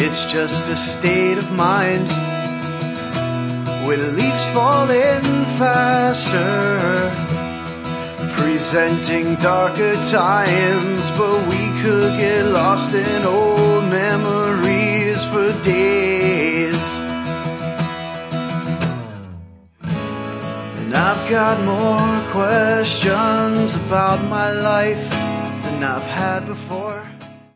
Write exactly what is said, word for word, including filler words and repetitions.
It's just a state of mind, with leaves falling faster, presenting darker times. But we could get lost in old memories for days. And I've got more questions about my life than I've had before.